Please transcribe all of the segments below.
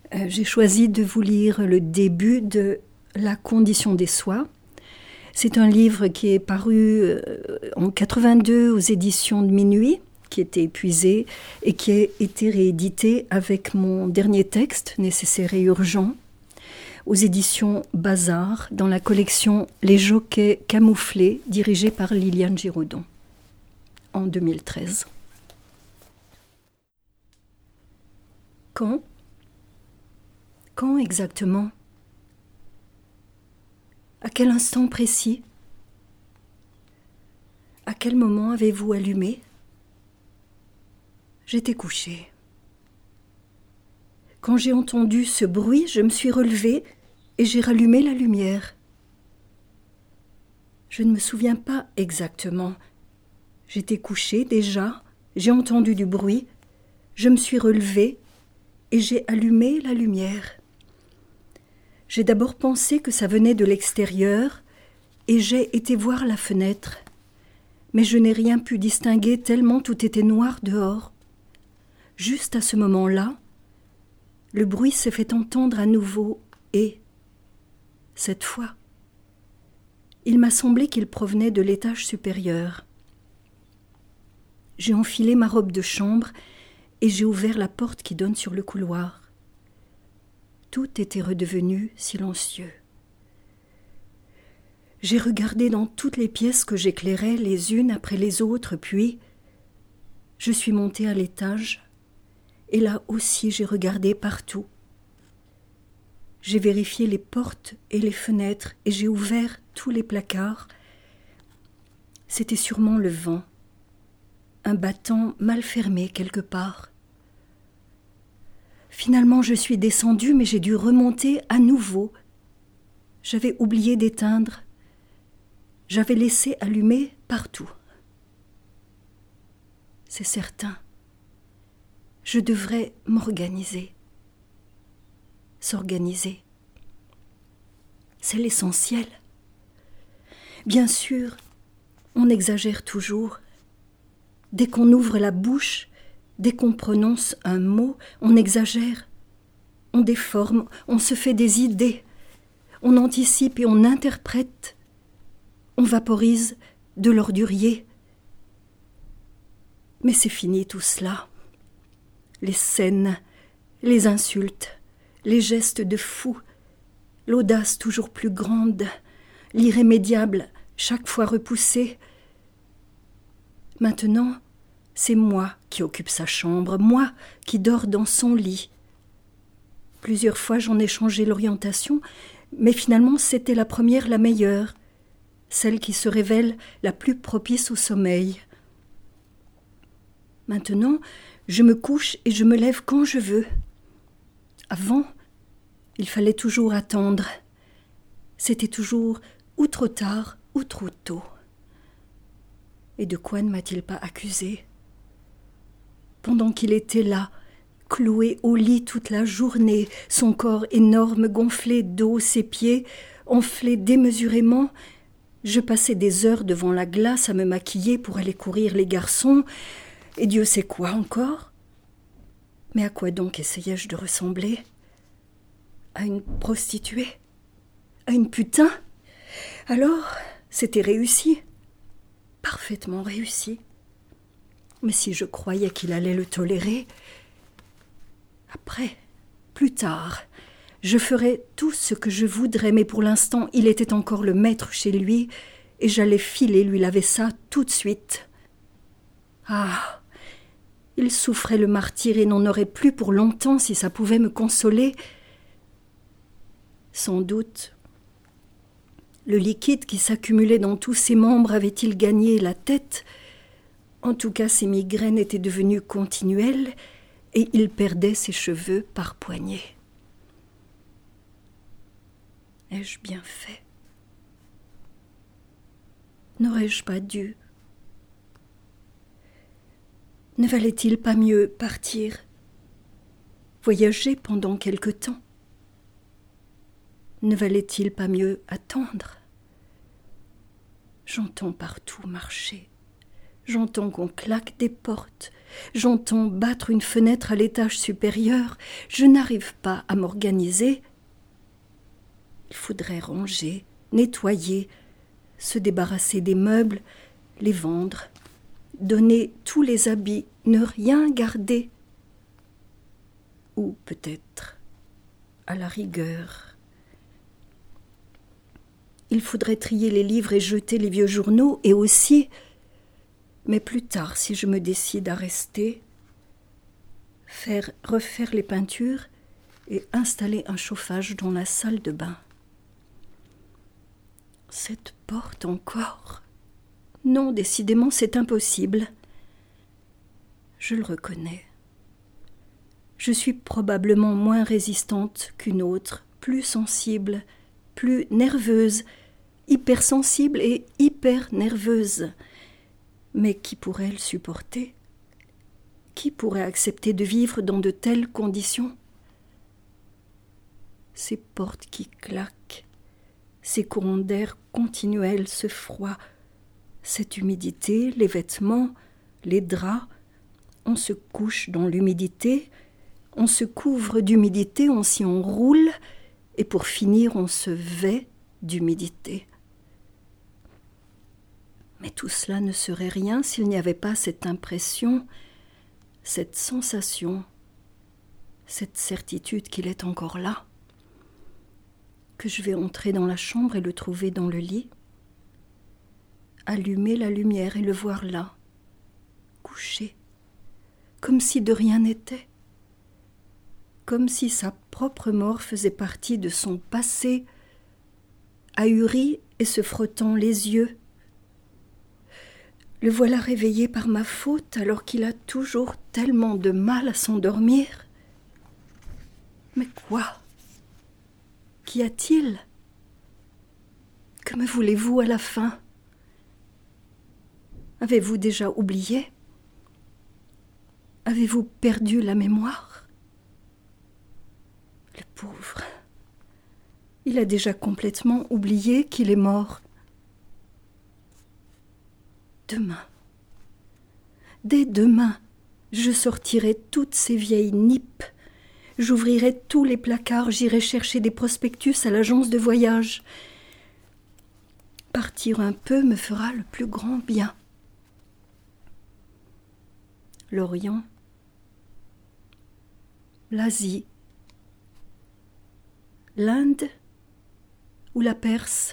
J'ai choisi de vous lire le début de La condition des soies. C'est un livre qui est paru en 82 aux éditions de Minuit, qui était épuisé et qui a été réédité avec mon dernier texte, Nécessaire et urgent, aux éditions Bazar, dans la collection Les Jockeys camouflés, dirigée par Liliane Giraudon, en 2013. Quand exactement? À quel instant précis? À quel moment avez-vous allumé? J'étais couchée. Quand j'ai entendu ce bruit, je me suis relevée et j'ai rallumé la lumière. Je ne me souviens pas exactement. J'étais couchée déjà, j'ai entendu du bruit, je me suis relevée et j'ai allumé la lumière. J'ai d'abord pensé que ça venait de l'extérieur et j'ai été voir la fenêtre. Mais je n'ai rien pu distinguer tellement tout était noir dehors. Juste à ce moment-là, le bruit s'est fait entendre à nouveau et, cette fois, il m'a semblé qu'il provenait de l'étage supérieur. J'ai enfilé ma robe de chambre et j'ai ouvert la porte qui donne sur le couloir. Tout était redevenu silencieux. J'ai regardé dans toutes les pièces que j'éclairais les unes après les autres, puis je suis montée à l'étage et là aussi j'ai regardé partout. J'ai vérifié les portes et les fenêtres et j'ai ouvert tous les placards. C'était sûrement le vent, un battant mal fermé quelque part. Finalement, je suis descendue, mais j'ai dû remonter à nouveau. J'avais oublié d'éteindre. J'avais laissé allumer partout. C'est certain. Je devrais m'organiser. S'organiser. C'est l'essentiel. Bien sûr, on exagère toujours. Dès qu'on ouvre la bouche, dès qu'on prononce un mot, on exagère, on déforme, on se fait des idées, on anticipe et on interprète, on vaporise de l'ordurier. Mais c'est fini tout cela. Les scènes, les insultes, les gestes de fou, l'audace toujours plus grande, l'irrémédiable chaque fois repoussé. Maintenant, c'est moi qui occupe sa chambre, moi qui dors dans son lit. Plusieurs fois j'en ai changé l'orientation, mais finalement c'était la première la meilleure, celle qui se révèle la plus propice au sommeil. Maintenant, je me couche et je me lève quand je veux. Avant, il fallait toujours attendre. C'était toujours ou trop tard ou trop tôt. Et de quoi ne m'a-t-il pas accusé ? Pendant qu'il était là, cloué au lit toute la journée, son corps énorme gonflé d'eau, ses pieds enflés démesurément, je passais des heures devant la glace à me maquiller pour aller courir les garçons, et Dieu sait quoi encore. Mais à quoi donc essayais-je de ressembler ? À une prostituée ? À une putain ? Alors, c'était réussi. Parfaitement réussi. Mais si je croyais qu'il allait le tolérer, après, plus tard, je ferais tout ce que je voudrais, mais pour l'instant, il était encore le maître chez lui, et j'allais filer lui laver ça tout de suite. Ah, il souffrait le martyre et n'en aurait plus pour longtemps si ça pouvait me consoler. Sans doute, le liquide qui s'accumulait dans tous ses membres avait-il gagné la tête ? En tout cas, ses migraines étaient devenues continuelles et il perdait ses cheveux par poignées. Ai-je bien fait ? N'aurais-je pas dû ? Ne valait-il pas mieux partir, voyager pendant quelque temps ? Ne valait-il pas mieux attendre ? J'entends partout marcher. J'entends qu'on claque des portes. J'entends battre une fenêtre à l'étage supérieur. Je n'arrive pas à m'organiser. Il faudrait ranger, nettoyer, se débarrasser des meubles, les vendre, donner tous les habits, ne rien garder. Ou peut-être, à la rigueur, il faudrait trier les livres et jeter les vieux journaux, et aussi, mais plus tard, si je me décide à rester, refaire les peintures et installer un chauffage dans la salle de bain. Cette porte encore. Non, décidément, c'est impossible. Je le reconnais. Je suis probablement moins résistante qu'une autre, plus sensible, plus nerveuse, hypersensible et hyper nerveuse. Mais qui pourrait le supporter? Qui pourrait accepter de vivre dans de telles conditions? Ces portes qui claquent, ces courants d'air continuels, ce froid, cette humidité, les vêtements, les draps, on se couche dans l'humidité, on se couvre d'humidité, on s'y enroule, et pour finir, on se vêt d'humidité. Mais tout cela ne serait rien s'il n'y avait pas cette impression, cette sensation, cette certitude qu'il est encore là, que je vais entrer dans la chambre et le trouver dans le lit, allumer la lumière et le voir là, couché, comme si de rien n'était, comme si sa propre mort faisait partie de son passé, ahuri et se frottant les yeux. Le voilà réveillé par ma faute alors qu'il a toujours tellement de mal à s'endormir. Mais quoi? Qu'y a-t-il? Que me voulez-vous à la fin? Avez-vous déjà oublié? Avez-vous perdu la mémoire? Le pauvre. Il a déjà complètement oublié qu'il est mort. Demain, dès demain, je sortirai toutes ces vieilles nippes, j'ouvrirai tous les placards, j'irai chercher des prospectus à l'agence de voyage. Partir un peu me fera le plus grand bien. L'Orient, l'Asie, l'Inde ou la Perse,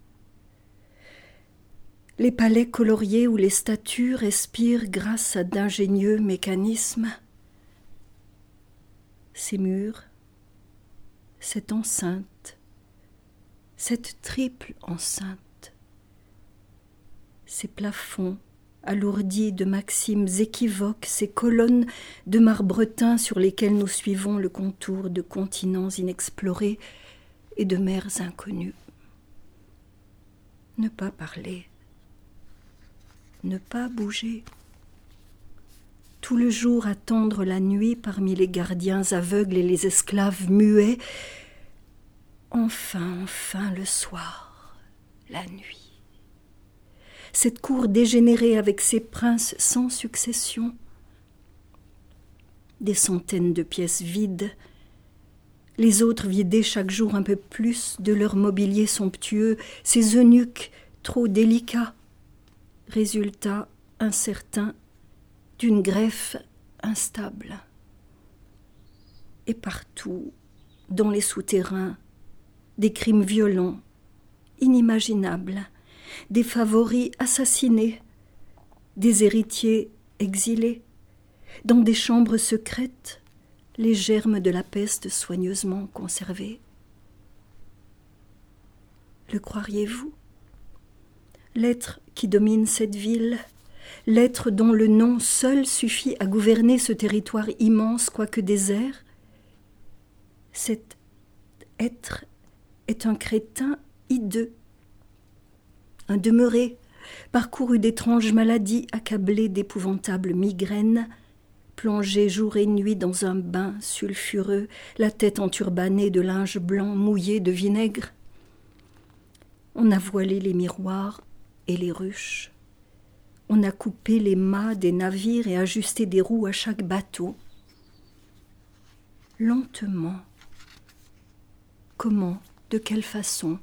les palais coloriés où les statues respirent grâce à d'ingénieux mécanismes. Ces murs, cette enceinte, cette triple enceinte, ces plafonds alourdis de maximes équivoques, ces colonnes de marbretin sur lesquelles nous suivons le contour de continents inexplorés et de mers inconnues. Ne pas parler, ne pas bouger. Tout le jour attendre la nuit parmi les gardiens aveugles et les esclaves muets. Enfin le soir, la nuit. Cette cour dégénérée avec ses princes sans succession. Des centaines de pièces vides. Les autres vidaient chaque jour un peu plus de leur mobilier somptueux, ces eunuques trop délicats. Résultat incertain d'une greffe instable. Et partout, dans les souterrains, des crimes violents, inimaginables, des favoris assassinés, des héritiers exilés, dans des chambres secrètes, les germes de la peste soigneusement conservés. Le croiriez-vous? L'être qui domine cette ville, l'être dont le nom seul suffit à gouverner ce territoire immense quoique désert, cet être est un crétin hideux, un demeuré, parcouru d'étranges maladies, accablé d'épouvantables migraines, plongé jour et nuit dans un bain sulfureux, la tête enturbanée de linge blanc mouillé de vinaigre. On a voilé les miroirs et les ruches. On a coupé les mâts des navires et ajusté des roues à chaque bateau. Lentement. Comment? De quelle façon?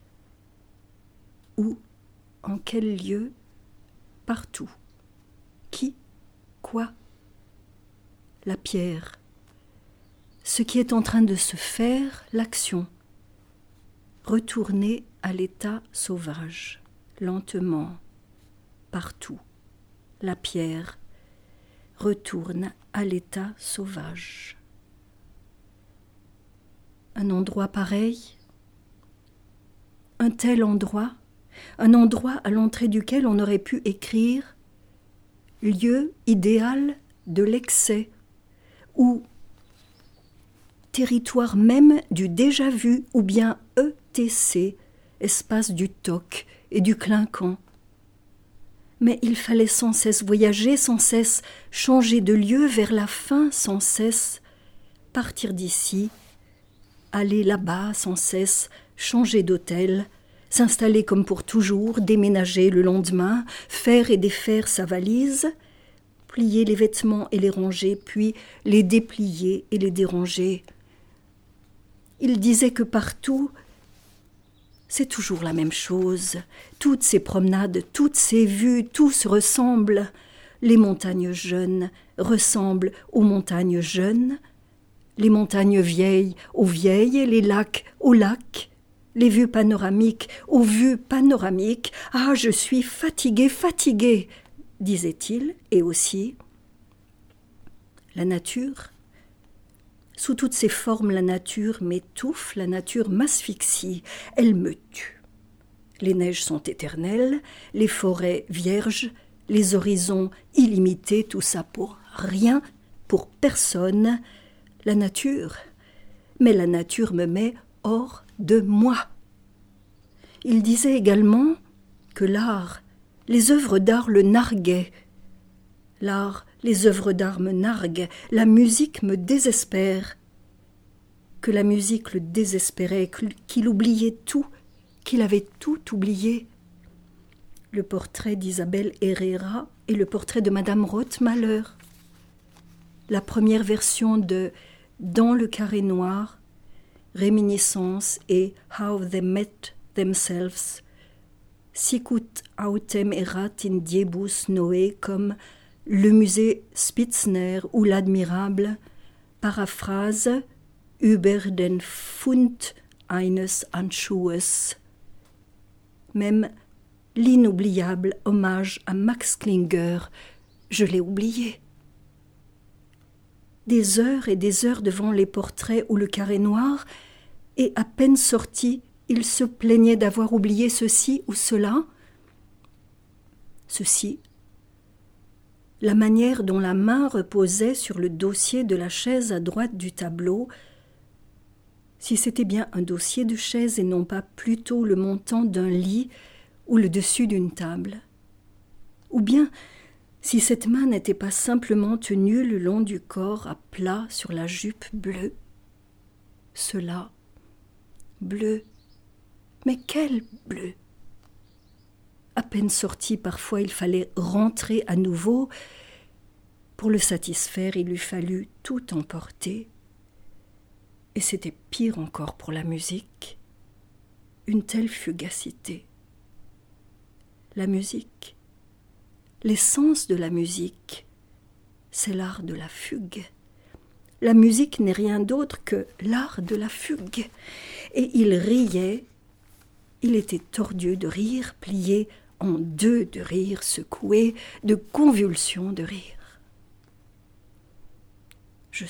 Où? En quel lieu? Partout. Qui? Quoi? La pierre. Ce qui est en train de se faire, l'action. Retourner à l'état sauvage, lentement, partout. La pierre retourne à l'état sauvage. Un endroit pareil, un tel endroit, un endroit à l'entrée duquel on aurait pu écrire « lieu idéal de l'excès » ou « territoire même du déjà-vu » ou bien « ETC », espace du toc et du clinquant. Mais il fallait sans cesse voyager, sans cesse changer de lieu vers la fin, sans cesse partir d'ici, aller là-bas sans cesse, changer d'hôtel, s'installer comme pour toujours, déménager le lendemain, faire et défaire sa valise, plier les vêtements et les ranger, puis les déplier et les déranger. Il disait que partout, c'est toujours la même chose. Toutes ces promenades, toutes ces vues, tout se ressemble. Les montagnes jeunes ressemblent aux montagnes jeunes, les montagnes vieilles aux vieilles, les lacs aux lacs, les vues panoramiques aux vues panoramiques. « Ah, je suis fatigué, fatigué !» disait-il, et aussi la nature. Sous toutes ses formes, la nature m'étouffe, la nature m'asphyxie, elle me tue. Les neiges sont éternelles, les forêts vierges, les horizons illimités, tout ça pour rien, pour personne. La nature, mais la nature me met hors de moi. Il disait également que l'art, les œuvres d'art le narguaient. L'art, les œuvres d'art me narguent, la musique me désespère. Que la musique le désespérait, qu'il oubliait tout, qu'il avait tout oublié. Le portrait d'Isabelle Herrera et le portrait de Madame Rothmaler. La première version de Dans le carré noir, Réminiscence et How They Met Themselves. Sicut autem erat in diebus noé, comme le musée Spitzner ou l'admirable paraphrase über den Fund eines Handschuhes. Même l'inoubliable hommage à Max Klinger, je l'ai oublié. Des heures et des heures devant les portraits ou le carré noir, et à peine sorti, il se plaignait d'avoir oublié ceci ou cela. Ceci, la manière dont la main reposait sur le dossier de la chaise à droite du tableau, si c'était bien un dossier de chaise et non pas plutôt le montant d'un lit ou le dessus d'une table. Ou bien si cette main n'était pas simplement tenue le long du corps à plat sur la jupe bleue. Cela, bleu, mais quel bleu! À peine sorti, parfois il fallait rentrer à nouveau. Pour le satisfaire, il eût fallu tout emporter. Et c'était pire encore pour la musique. Une telle fugacité. La musique, l'essence de la musique, c'est l'art de la fugue. La musique n'est rien d'autre que l'art de la fugue. Et il riait, il était tordu de rire, plié en deux de rire, secoué de convulsions de rire. Je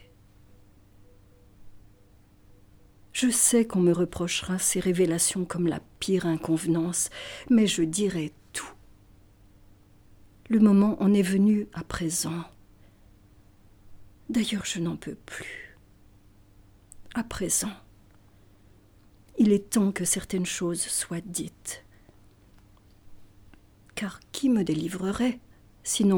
sais qu'on me reprochera ces révélations comme la pire inconvenance, mais je dirai tout. Le moment en est venu à présent. D'ailleurs, je n'en peux plus. À présent, il est temps que certaines choses soient dites. Car qui me délivrerait, sinon moi-même ?